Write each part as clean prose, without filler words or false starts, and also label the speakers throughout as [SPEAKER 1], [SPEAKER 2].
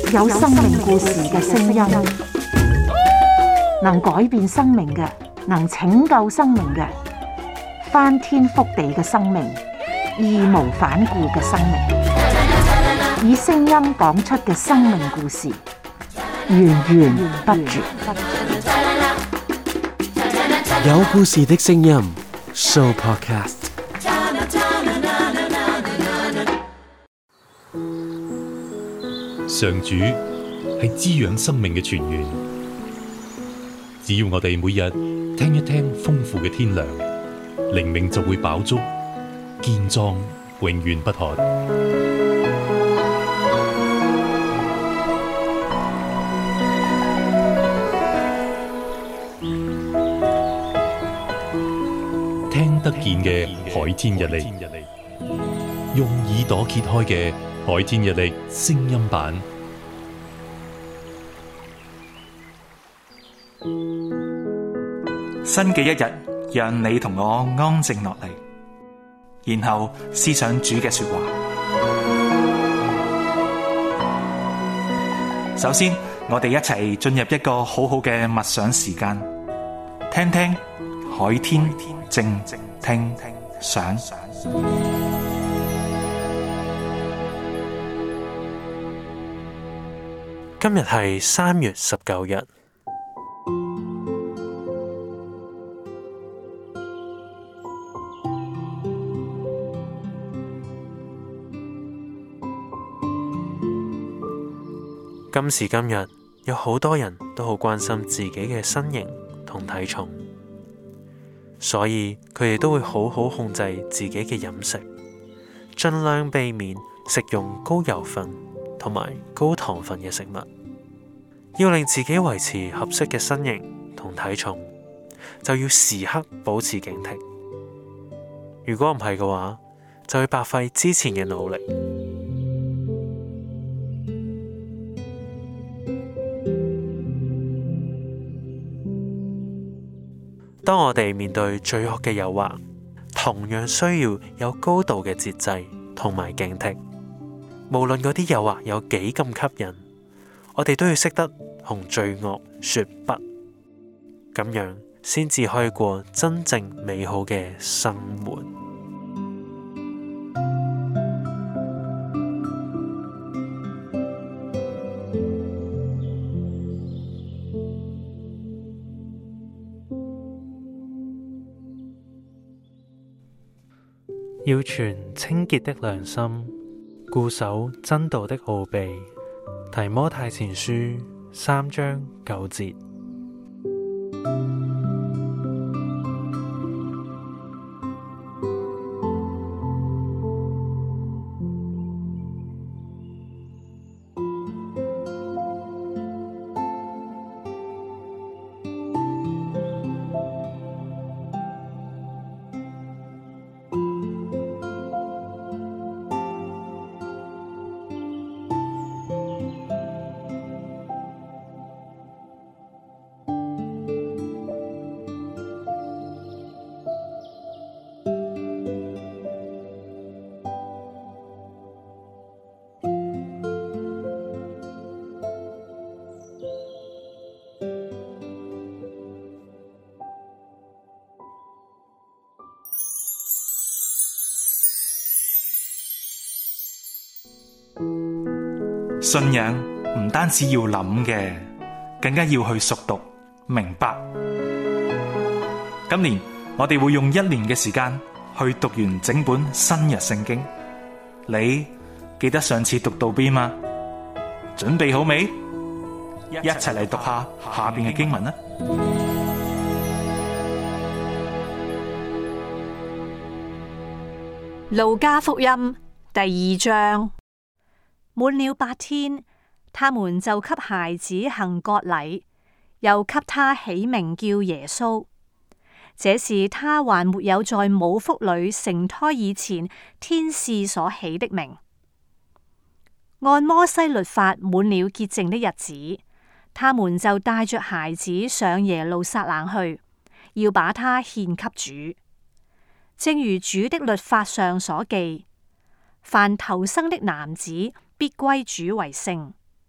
[SPEAKER 1] 有生命故事嘅聲音，能改變生命嘅，能拯救生命嘅，翻天覆地嘅生命，義無反顧嘅生命，以聲音講出嘅生命故事，源源不絕。
[SPEAKER 2] 有故事的聲音 Show Podcast。
[SPEAKER 3] 上主係滋養生命嘅泉源，只要我哋每日聽一聽豐富嘅天糧，靈命就會飽足、健壯，永遠不渴。聽得見嘅海天日曆，用耳朵揭開嘅海天日曆聲音版，
[SPEAKER 4] 新嘅一日，讓你同我安靜落嚟，然後思想主嘅說話。首先，我哋一齊進入一個好好嘅默想時間，聽聽海天靜聽想。
[SPEAKER 5] 今日係3月19日。今時今日，有好多人都好關心自己嘅身形同體重，所以佢哋都會好好控制自己嘅飲食，盡量避免食用高油分同埋高糖分嘅食物。要令自己維持合適嘅身形同體重，就要時刻保持警惕。如果唔係嘅話，就會白費之前嘅努力。當我哋面對罪惡嘅誘惑，同樣需要有高度嘅節制同埋警惕。無論嗰啲誘惑有幾咁吸引，我哋都要識得同罪惡說不，咁樣先至可以過真正美好嘅生活。要存清潔的良心，固守真道的奧秘。提摩太前書3章9節。
[SPEAKER 4] 信仰唔單止要諗嘅，更加要去熟讀明白。今年我哋會用1年嘅時間去讀完整本新約聖經。你記得上次讀到邊嗎？準備好未？一齊嚟讀下下邊嘅經文啦。
[SPEAKER 6] 路加福音第2章。滿了8天，他們就給孩子行割禮，又給他起名叫耶穌。這是他還沒有在母腹裏成胎以前，天使所起的名。按摩西律法滿了潔淨的日子，他們就帶着孩子上耶路撒冷去，要把他獻給主。正如主的律法上所記，凡頭生的男子必歸主為聖。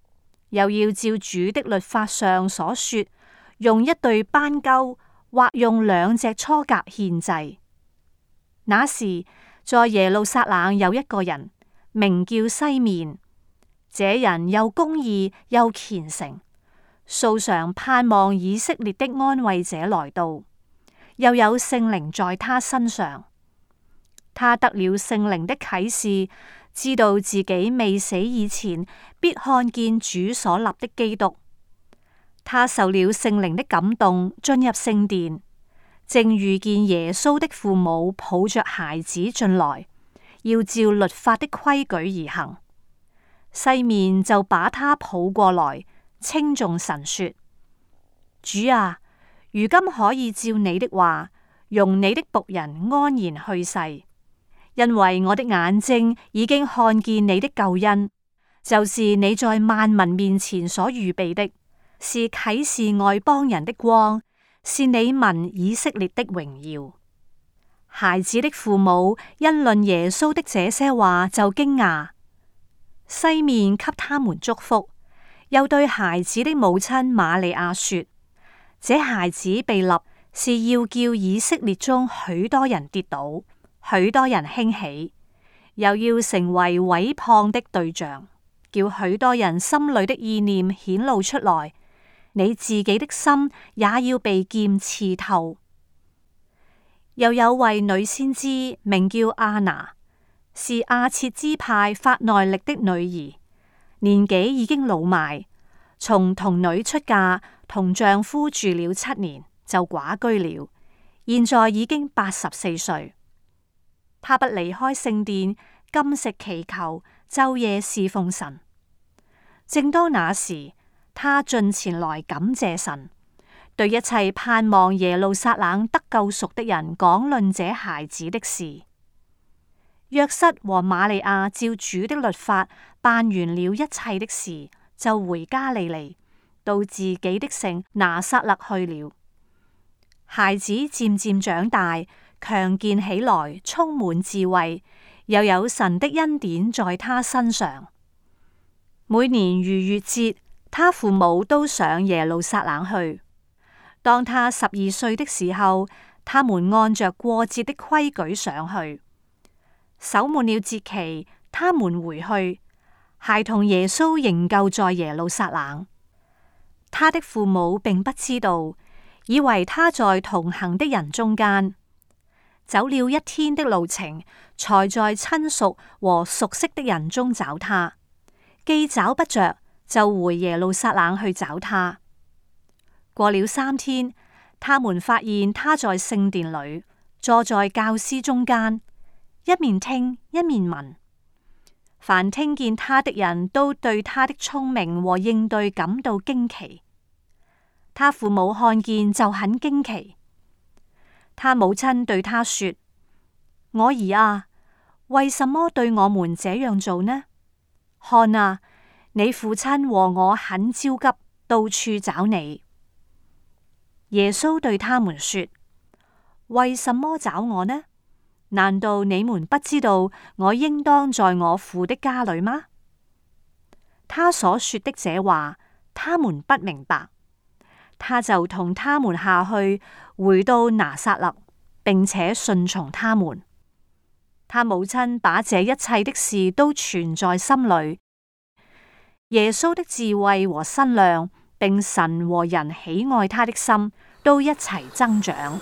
[SPEAKER 6] 又要照主的律法上所說，用一對斑鳩或用2隻雛鴿獻祭。那時，在耶路撒冷有一個人，名叫西面，這人又公義又虔誠，素常盼望以色列的安慰者來到，又有聖靈在他身上。他得了聖靈的啟示，知道自己未死以前必看見主所立的基督。他受了聖靈的感動，進入聖殿，正遇見耶穌的父母抱着孩子進來，要照律法的規矩而行。西面就把他抱過來，稱頌神說：主啊，如今可以照你的話，容你的僕人安然去世。因為我的眼睛已經看見你的救恩，就是你在萬民面前所預備的，是啟示外邦人的光，是你民以色列的榮耀。孩子的父母因論耶穌的這些話就驚訝，西面給他們祝福，又對孩子的母親瑪利亞說：這孩子被立是要叫以色列中許多人跌倒，許多人興起，又要成為毀謗的對象，叫許多人心裏的意念顯露出來。你自己的心也要被劍刺透。又有位女先知，名叫亞拿，是亞設支派法內力的女兒，年紀已經老邁，從童女出嫁，同丈夫住了7年，就寡居了，現在已經84歲。他不離開聖殿，禁食祈求，晝夜侍奉神。正當那時，他進前來感謝神，對一切盼望耶路撒冷得救贖的人講論這孩子的事。約瑟和瑪利亞照主的律法辦完了一切的事，就回加利利，到自己的城拿撒勒去了。孩子漸漸長大，強健起來，充滿智慧，又有神的恩典在他身上。每年逾越節，他父母都上耶路撒冷去。當他12歲的時候，他們按着過節的規矩上去。守滿了節期，他們回去，孩童耶穌仍舊在耶路撒冷。他的父母並不知道，以為他在同行的人中間。走了1天的路程，才在親屬和熟悉的人中找他。既找不着，就回耶路撒冷去找他。過了3天，他們發現他在聖殿裏，坐在教師中間，一面聽一面問。凡聽見他的人都對他的聰明和應對感到驚奇。他父母看見就很驚奇。他母親對他說：我兒啊，為什麼對我們這樣做呢？看啊，你父親和我很焦急，到處找你。耶穌對他們說：為什麼找我呢？難道你們不知道我應當在我父的家裏嗎？他所說的這話，他們不明白。他就同他們下去，回到拿撒勒，並且順從他們。他母親把這一切的事都存在心裏。耶穌的智慧和身量，並神和人喜愛他的心，都一齊增長。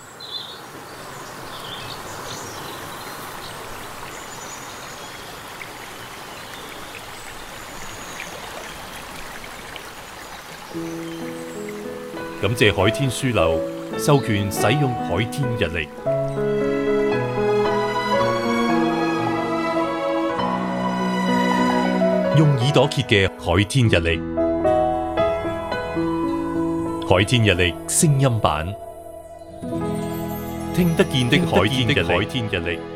[SPEAKER 3] 感謝海天書樓授權使用海天日曆，用耳朵揭嘅海天日曆，海天日曆聲音版，聽得見的海天日曆。